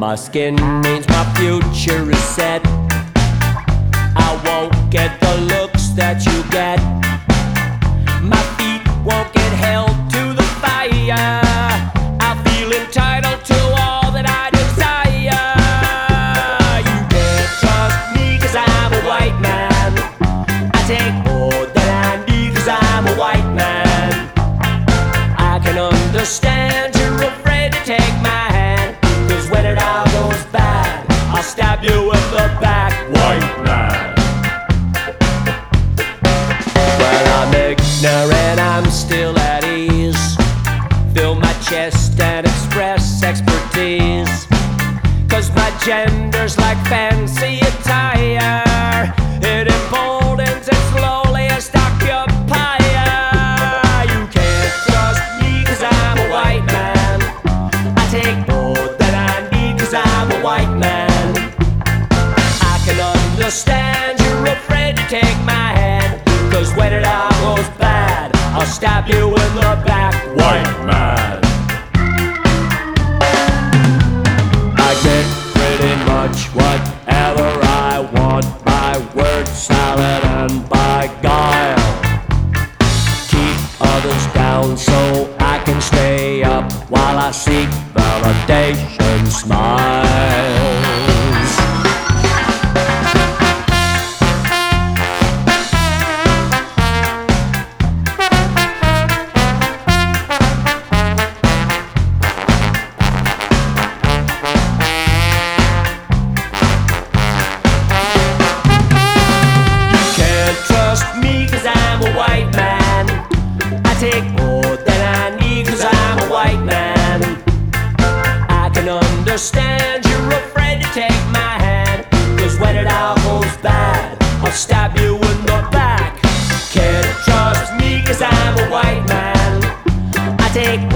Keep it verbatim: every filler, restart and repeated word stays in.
My skin means my future is set. I won't get the looks that you get. My feet won't get held to the fire. I feel entitled to all that I desire. You can't trust me 'cause I'm a white man. I take more than I need 'cause I'm a white man. I can understand you're afraid to take my hand, 'cause when it all goes bad, I'll stab you in the back, white man. Well, I'm ignorant, I'm still at ease. Fill my chest and express expertise, 'cause my gender's like fancy attire. It emboldens its lowliest occupier. You can't trust me 'cause I'm a white man. I take more than I need 'cause I'm a white man. I can understand you're afraid to take my hand, 'cause when it all goes bad, I'll stab you in the back, white man. I get pretty much whatever I want, by word salad and by guile. Keep others down so I can stay up while I seek validation smiles. Take more than I need 'cause I'm a white man. I can understand you're afraid to take my hand, 'cause when it all goes bad, I'll stab you in the back. Can't trust me 'cause I'm a white man. I take